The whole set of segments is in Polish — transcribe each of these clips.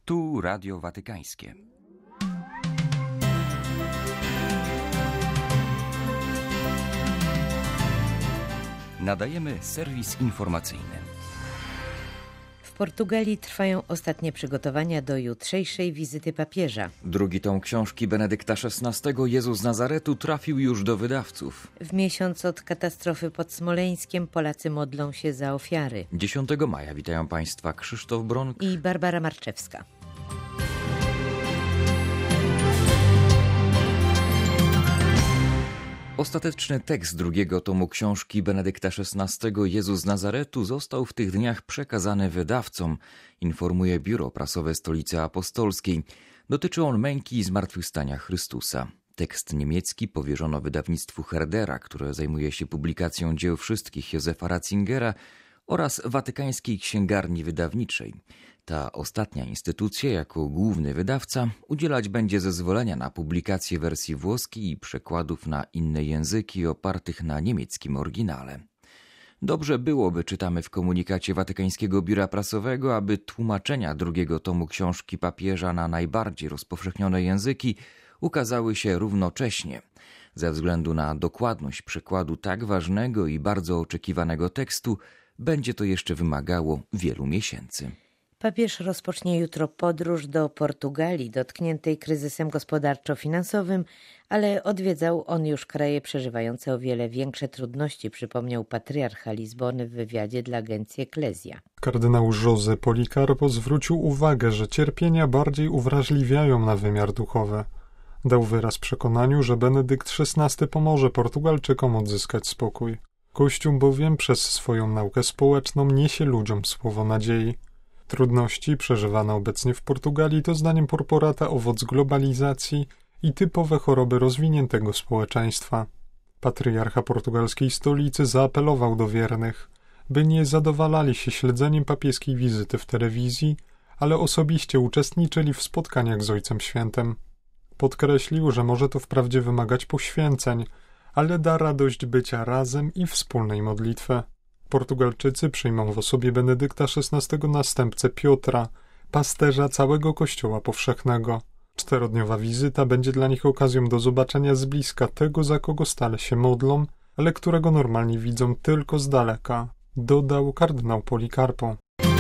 Tu Radio Watykańskie. Nadajemy serwis informacyjny. W Portugalii trwają ostatnie przygotowania do jutrzejszej wizyty papieża. Drugi tom książki Benedykta XVI Jezus z Nazaretu trafił już do wydawców. W miesiąc od katastrofy pod Smoleńskiem Polacy modlą się za ofiary. 10 maja witają Państwa Krzysztof Bronk i Barbara Marczewska. Ostateczny tekst drugiego tomu książki Benedykta XVI Jezus z Nazaretu został w tych dniach przekazany wydawcom, informuje Biuro Prasowe Stolicy Apostolskiej. Dotyczy on męki i zmartwychwstania Chrystusa. Tekst niemiecki powierzono wydawnictwu Herdera, które zajmuje się publikacją dzieł wszystkich Józefa Ratzingera, oraz Watykańskiej Księgarni Wydawniczej. Ta ostatnia instytucja, jako główny wydawca, udzielać będzie zezwolenia na publikację wersji włoskiej i przekładów na inne języki opartych na niemieckim oryginale. Dobrze byłoby, czytamy w komunikacie Watykańskiego Biura Prasowego, aby tłumaczenia drugiego tomu książki papieża na najbardziej rozpowszechnione języki ukazały się równocześnie. Ze względu na dokładność przekładu tak ważnego i bardzo oczekiwanego tekstu, będzie to jeszcze wymagało wielu miesięcy. Papież rozpocznie jutro podróż do Portugalii, dotkniętej kryzysem gospodarczo-finansowym, ale odwiedzał on już kraje przeżywające o wiele większe trudności, przypomniał patriarcha Lizbony w wywiadzie dla agencji Ecclesia. Kardynał José Policarpo zwrócił uwagę, że cierpienia bardziej uwrażliwiają na wymiar duchowy. Dał wyraz przekonaniu, że Benedykt XVI pomoże Portugalczykom odzyskać spokój. Kościół bowiem przez swoją naukę społeczną niesie ludziom słowo nadziei. Trudności przeżywane obecnie w Portugalii to zdaniem Porporata owoc globalizacji i typowe choroby rozwiniętego społeczeństwa. Patriarcha portugalskiej stolicy zaapelował do wiernych, by nie zadowalali się śledzeniem papieskiej wizyty w telewizji, ale osobiście uczestniczyli w spotkaniach z Ojcem Świętym. Podkreślił, że może to wprawdzie wymagać poświęceń, ale da radość bycia razem i wspólnej modlitwy. Portugalczycy przyjmą w osobie Benedykta XVI następcę Piotra, pasterza całego Kościoła powszechnego. 4-dniowa wizyta będzie dla nich okazją do zobaczenia z bliska tego, za kogo stale się modlą, ale którego normalnie widzą tylko z daleka, dodał kardynał Policarpo.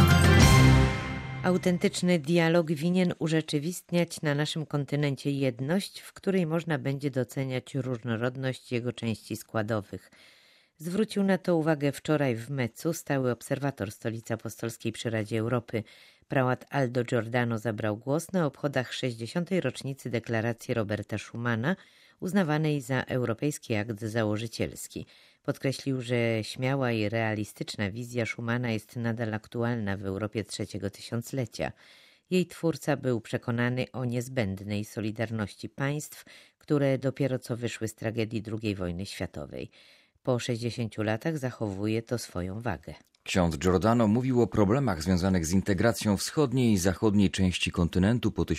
Autentyczny dialog winien urzeczywistniać na naszym kontynencie jedność, w której można będzie doceniać różnorodność jego części składowych. Zwrócił na to uwagę wczoraj w Mecu stały obserwator Stolicy Apostolskiej przy Radzie Europy. Prałat Aldo Giordano zabrał głos na obchodach 60. rocznicy deklaracji Roberta Schumana, uznawanej za europejski akt założycielski. Podkreślił, że śmiała i realistyczna wizja Schumana jest nadal aktualna w Europie trzeciego tysiąclecia. Jej twórca był przekonany o niezbędnej solidarności państw, które dopiero co wyszły z tragedii II wojny światowej. Po 60 latach zachowuje to swoją wagę. Ksiądz Giordano mówił o problemach związanych z integracją wschodniej i zachodniej części kontynentu po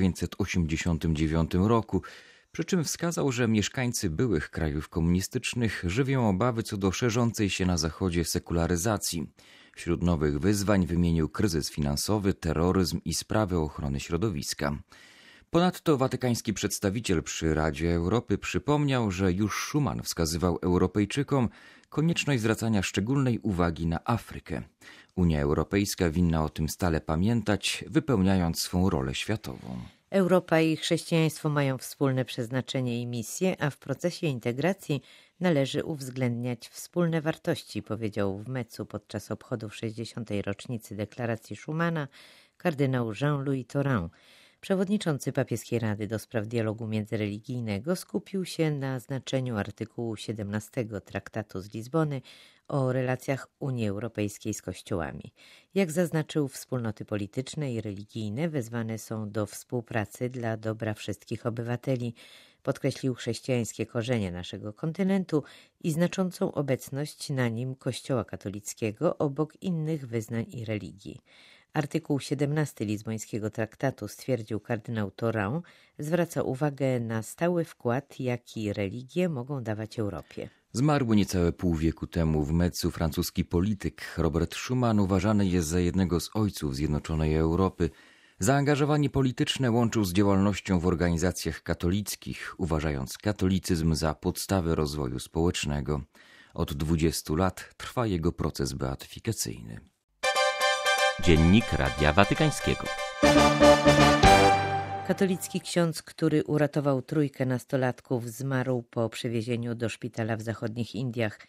1989 roku, przy czym wskazał, że mieszkańcy byłych krajów komunistycznych żywią obawy co do szerzącej się na Zachodzie sekularyzacji. Wśród nowych wyzwań wymienił kryzys finansowy, terroryzm i sprawy ochrony środowiska. Ponadto watykański przedstawiciel przy Radzie Europy przypomniał, że już Schuman wskazywał Europejczykom konieczność zwracania szczególnej uwagi na Afrykę. Unia Europejska winna o tym stale pamiętać, wypełniając swą rolę światową. Europa i chrześcijaństwo mają wspólne przeznaczenie i misję, a w procesie integracji należy uwzględniać wspólne wartości, powiedział w Mecu podczas obchodów 60. rocznicy deklaracji Schumana kardynał Jean-Louis Tauran. Przewodniczący Papieskiej Rady do spraw dialogu międzyreligijnego skupił się na znaczeniu artykułu 17 Traktatu z Lizbony o relacjach Unii Europejskiej z kościołami. Jak zaznaczył, wspólnoty polityczne i religijne wezwane są do współpracy dla dobra wszystkich obywateli. Podkreślił chrześcijańskie korzenie naszego kontynentu i znaczącą obecność na nim Kościoła katolickiego obok innych wyznań i religii. Artykuł 17 Lizbońskiego Traktatu, stwierdził kardynał Tauran, zwraca uwagę na stały wkład, jaki religie mogą dawać Europie. Zmarł niecałe pół wieku temu w Mecu francuski polityk Robert Schuman uważany jest za jednego z ojców zjednoczonej Europy. Zaangażowanie polityczne łączył z działalnością w organizacjach katolickich, uważając katolicyzm za podstawę rozwoju społecznego. Od 20 lat trwa jego proces beatyfikacyjny. Dziennik Radia Watykańskiego. Katolicki ksiądz, który uratował 3 nastolatków, zmarł po przewiezieniu do szpitala w zachodnich Indiach.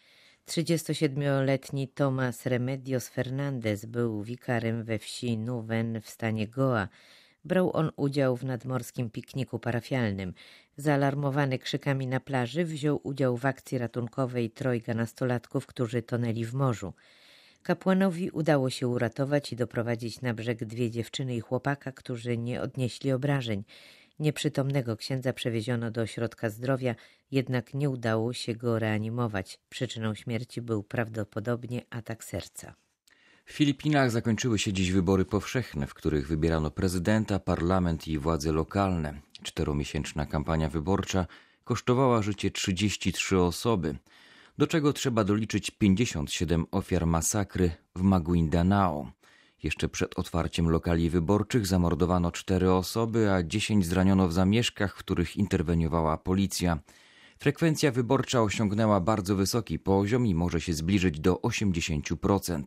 37-letni Tomás Remedios Fernández był wikarym we wsi Nuven w stanie Goa. Brał on udział w nadmorskim pikniku parafialnym. Zaalarmowany krzykami na plaży wziął udział w akcji ratunkowej 3 nastolatków, którzy tonęli w morzu. Kapłanowi udało się uratować i doprowadzić na brzeg 2 dziewczyny i chłopaka, którzy nie odnieśli obrażeń. Nieprzytomnego księdza przewieziono do ośrodka zdrowia, jednak nie udało się go reanimować. Przyczyną śmierci był prawdopodobnie atak serca. W Filipinach zakończyły się dziś wybory powszechne, w których wybierano prezydenta, parlament i władze lokalne. 4-miesięczna kampania wyborcza kosztowała życie 33 osoby, do czego trzeba doliczyć 57 ofiar masakry w Maguindanao. Jeszcze przed otwarciem lokali wyborczych zamordowano 4 osoby, a 10 zraniono w zamieszkach, w których interweniowała policja. Frekwencja wyborcza osiągnęła bardzo wysoki poziom i może się zbliżyć do 80%.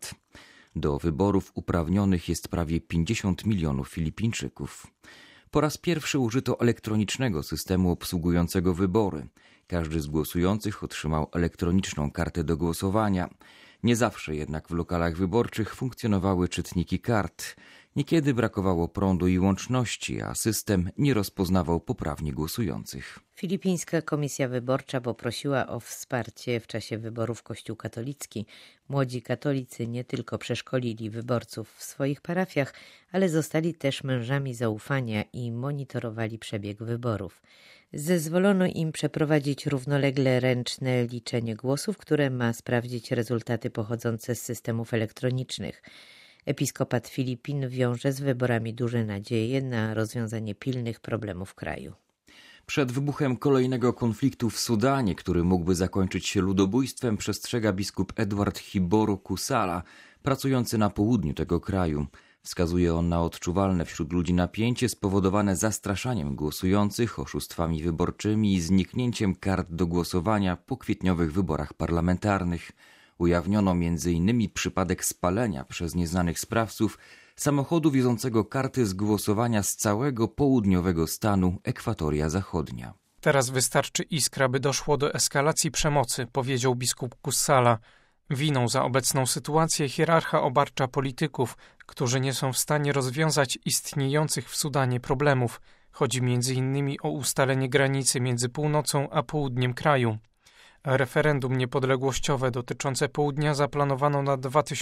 Do wyborów uprawnionych jest prawie 50 milionów Filipińczyków. Po raz pierwszy użyto elektronicznego systemu obsługującego wybory. Każdy z głosujących otrzymał elektroniczną kartę do głosowania. Nie zawsze jednak w lokalach wyborczych funkcjonowały czytniki kart. Niekiedy brakowało prądu i łączności, a system nie rozpoznawał poprawnie głosujących. Filipińska Komisja Wyborcza poprosiła o wsparcie w czasie wyborów Kościół katolicki. Młodzi katolicy nie tylko przeszkolili wyborców w swoich parafiach, ale zostali też mężami zaufania i monitorowali przebieg wyborów. Zezwolono im przeprowadzić równolegle ręczne liczenie głosów, które ma sprawdzić rezultaty pochodzące z systemów elektronicznych. Episkopat Filipin wiąże z wyborami duże nadzieje na rozwiązanie pilnych problemów kraju. Przed wybuchem kolejnego konfliktu w Sudanie, który mógłby zakończyć się ludobójstwem, przestrzega biskup Edward Hiboro Kusala, pracujący na południu tego kraju. Wskazuje on na odczuwalne wśród ludzi napięcie spowodowane zastraszaniem głosujących, oszustwami wyborczymi i zniknięciem kart do głosowania po kwietniowych wyborach parlamentarnych. Ujawniono m.in. przypadek spalenia przez nieznanych sprawców samochodu wiozącego karty z głosowania z całego południowego stanu Ekwatoria Zachodnia. Teraz wystarczy iskra, by doszło do eskalacji przemocy, powiedział biskup Kusala. Winą za obecną sytuację hierarcha obarcza polityków, którzy nie są w stanie rozwiązać istniejących w Sudanie problemów. Chodzi m.in. o ustalenie granicy między północą a południem kraju. Referendum niepodległościowe dotyczące południa zaplanowano na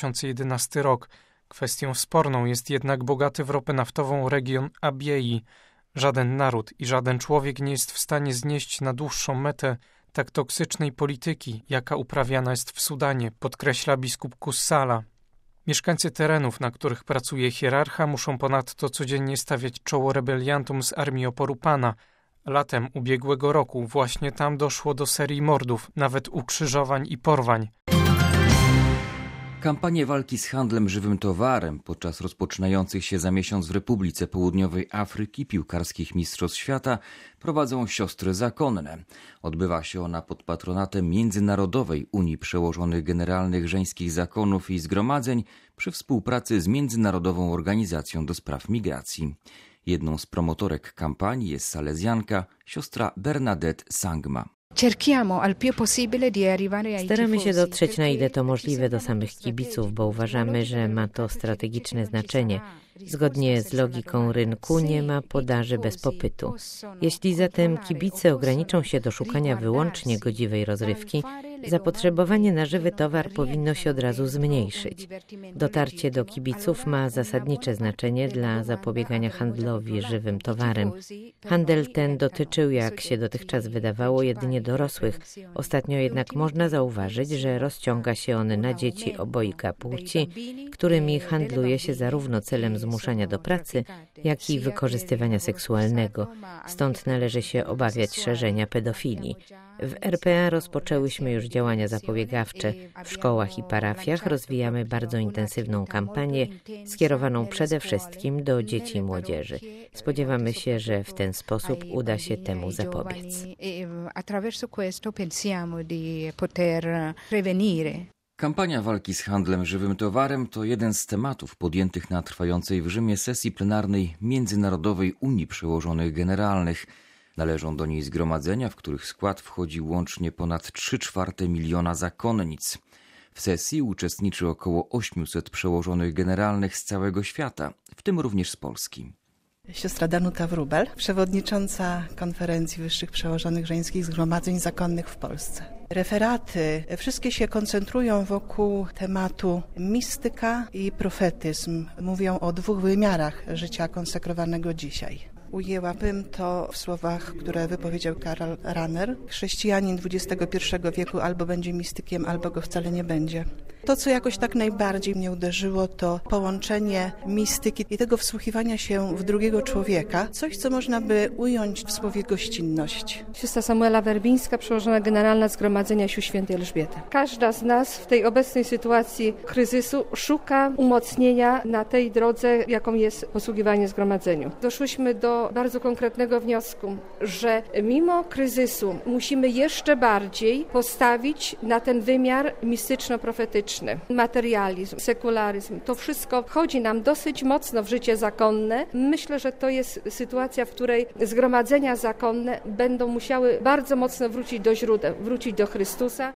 2011 rok. Kwestią sporną jest jednak bogaty w ropę naftową region Abiei. Żaden naród i żaden człowiek nie jest w stanie znieść na dłuższą metę tak toksycznej polityki, jaka uprawiana jest w Sudanie, podkreśla biskup Kusala. Mieszkańcy terenów, na których pracuje hierarcha, muszą ponadto codziennie stawiać czoło rebeliantom z Armii Oporu Pana. Latem ubiegłego roku właśnie tam doszło do serii mordów, nawet ukrzyżowań i porwań. Kampanię walki z handlem żywym towarem podczas rozpoczynających się za miesiąc w Republice Południowej Afryki piłkarskich Mistrzostw Świata prowadzą siostry zakonne. Odbywa się ona pod patronatem Międzynarodowej Unii Przełożonych Generalnych Żeńskich Zakonów i Zgromadzeń przy współpracy z Międzynarodową Organizacją do Spraw Migracji. Jedną z promotorek kampanii jest salezjanka siostra Bernadette Sangma. Staramy się dotrzeć, na ile to możliwe, do samych kibiców, bo uważamy, że ma to strategiczne znaczenie. Zgodnie z logiką rynku nie ma podaży bez popytu. Jeśli zatem kibice ograniczą się do szukania wyłącznie godziwej rozrywki, zapotrzebowanie na żywy towar powinno się od razu zmniejszyć. Dotarcie do kibiców ma zasadnicze znaczenie dla zapobiegania handlowi żywym towarem. Handel ten dotyczył, jak się dotychczas wydawało, jedynie dorosłych. Ostatnio jednak można zauważyć, że rozciąga się on na dzieci obojga płci, którymi handluje się zarówno celem zmuszania do pracy, jak i wykorzystywania seksualnego. Stąd należy się obawiać szerzenia pedofilii. W RPA rozpoczęłyśmy już działania zapobiegawcze. W szkołach i parafiach rozwijamy bardzo intensywną kampanię skierowaną przede wszystkim do dzieci i młodzieży. Spodziewamy się, że w ten sposób uda się temu zapobiec. Kampania walki z handlem żywym towarem to jeden z tematów podjętych na trwającej w Rzymie sesji plenarnej Międzynarodowej Unii Przełożonych Generalnych. Należą do niej zgromadzenia, w których skład wchodzi łącznie ponad 3/4 miliona zakonnic. W sesji uczestniczy około 800 przełożonych generalnych z całego świata, w tym również z Polski. Siostra Danuta Wróbel, przewodnicząca Konferencji Wyższych Przełożonych Żeńskich Zgromadzeń Zakonnych w Polsce. Referaty wszystkie się koncentrują wokół tematu mistyka i profetyzm. Mówią o 2 wymiarach życia konsekrowanego dzisiaj. Ujęłabym to w słowach, które wypowiedział Karl Rahner. Chrześcijanin XXI wieku albo będzie mistykiem, albo go wcale nie będzie. To, co jakoś tak najbardziej mnie uderzyło, to połączenie mistyki i tego wsłuchiwania się w drugiego człowieka. Coś, co można by ująć w słowie gościnność. Siostra Samuela Werbińska, przełożona generalna Zgromadzenia Sił Świętej Elżbiety. Każda z nas w tej obecnej sytuacji kryzysu szuka umocnienia na tej drodze, jaką jest posługiwanie zgromadzeniu. Doszłyśmy do bardzo konkretnego wniosku, że mimo kryzysu musimy jeszcze bardziej postawić na ten wymiar mistyczno-profetyczny. Materializm, sekularyzm, to wszystko wchodzi nam dosyć mocno w życie zakonne. Myślę, że to jest sytuacja, w której zgromadzenia zakonne będą musiały bardzo mocno wrócić do źródeł, wrócić do Chrystusa.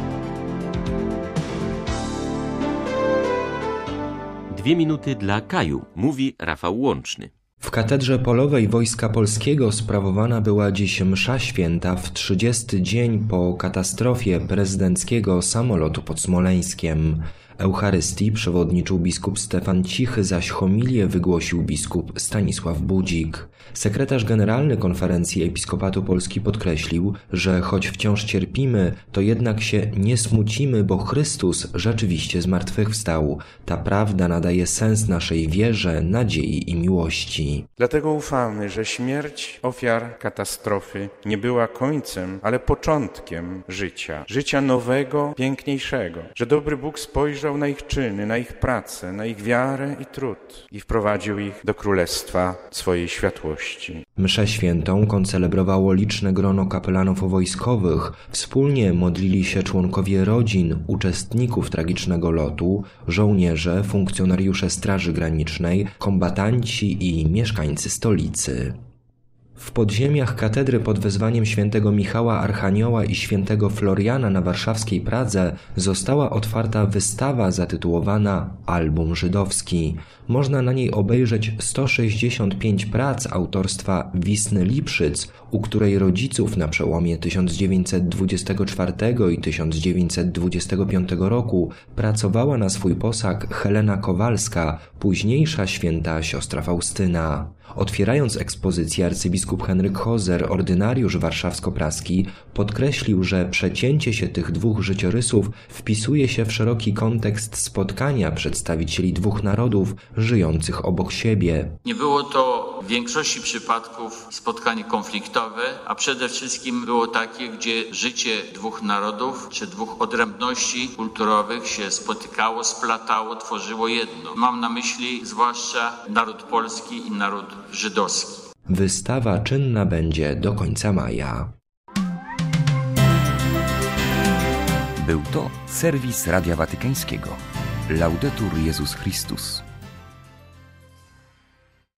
Dwie minuty dla Kaju, mówi Rafał Łączny. W katedrze polowej Wojska Polskiego sprawowana była dziś msza święta w 30. dzień po katastrofie prezydenckiego samolotu pod Smoleńskiem. Eucharystii przewodniczył biskup Stefan Cichy, zaś homilię wygłosił biskup Stanisław Budzik. Sekretarz generalny Konferencji Episkopatu Polski podkreślił, że choć wciąż cierpimy, to jednak się nie smucimy, bo Chrystus rzeczywiście zmartwychwstał. Ta prawda nadaje sens naszej wierze, nadziei i miłości. Dlatego ufamy, że śmierć ofiar katastrofy nie była końcem, ale początkiem życia. Życia nowego, piękniejszego. Że dobry Bóg spojrzał na ich czyny, na ich pracę, na ich wiarę i trud i wprowadził ich do królestwa swojej światłości. Mszę świętą koncelebrowało liczne grono kapelanów wojskowych. Wspólnie modlili się członkowie rodzin, uczestników tragicznego lotu, żołnierze, funkcjonariusze Straży Granicznej, kombatanci i mieszkańcy stolicy. W podziemiach katedry pod wezwaniem świętego Michała Archanioła i świętego Floriana na warszawskiej Pradze została otwarta wystawa zatytułowana Album Żydowski. Można na niej obejrzeć 165 prac autorstwa Wisny Lipszyc, u której rodziców na przełomie 1924 i 1925 roku pracowała na swój posag Helena Kowalska, późniejsza święta siostra Faustyna. Otwierając ekspozycję, arcybiskup Henryk Hozer, ordynariusz warszawsko-praski, podkreślił, że przecięcie się tych 2 życiorysów wpisuje się w szeroki kontekst spotkania przedstawicieli 2 narodów żyjących obok siebie. Nie było to w większości przypadków spotkanie konfliktowe, a przede wszystkim było takie, gdzie życie 2 narodów czy 2 odrębności kulturowych się spotykało, splatało, tworzyło jedno. Mam na myśli zwłaszcza naród polski i naród żydowski. Wystawa czynna będzie do końca maja. Był to serwis Radia Watykańskiego. Laudetur Jezus Chrystus.